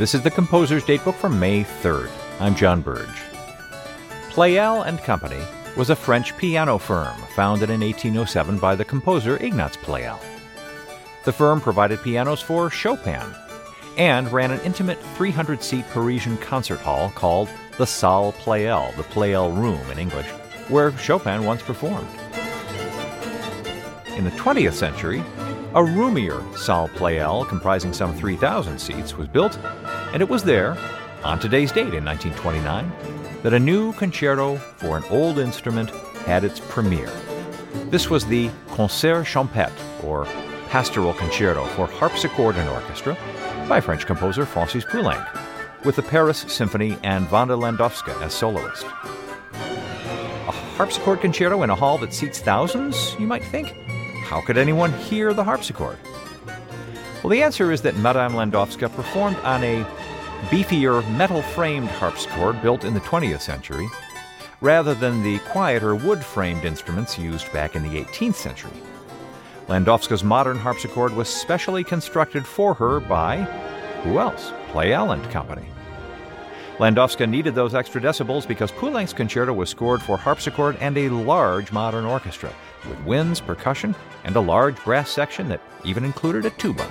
This is the Composer's Datebook for May 3rd. I'm John Burge. Pleyel and Company was a French piano firm founded in 1807 by the composer Ignaz Pleyel. The firm provided pianos for Chopin and ran an intimate 300-seat Parisian concert hall called the Salle Pleyel, the Pleyel Room in English, where Chopin once performed. In the 20th century, a roomier Salle Pleyel, comprising some 3,000 seats, was built, and it was there, on today's date in 1929, that a new concerto for an old instrument had its premiere. This was the Concert Champêtre, or Pastoral Concerto for Harpsichord and Orchestra, by French composer Francis Poulenc, with the Paris Symphony and Wanda Landowska as soloist. A harpsichord concerto in a hall that seats thousands, you might think? How could anyone hear the harpsichord? Well, the answer is that Madame Landowska performed on a beefier metal-framed harpsichord built in the 20th century, rather than the quieter wood-framed instruments used back in the 18th century. Landowska's modern harpsichord was specially constructed for her by, who else? Pleyel and Company. Landowska needed those extra decibels because Poulenc's concerto was scored for harpsichord and a large modern orchestra, with winds, percussion, and a large brass section that even included a tuba.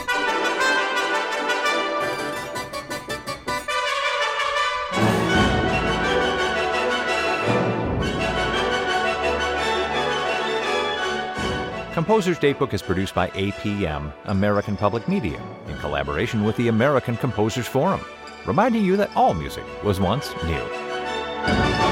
Composer's Datebook is produced by APM, American Public Media, in collaboration with the American Composers Forum, reminding you that all music was once new.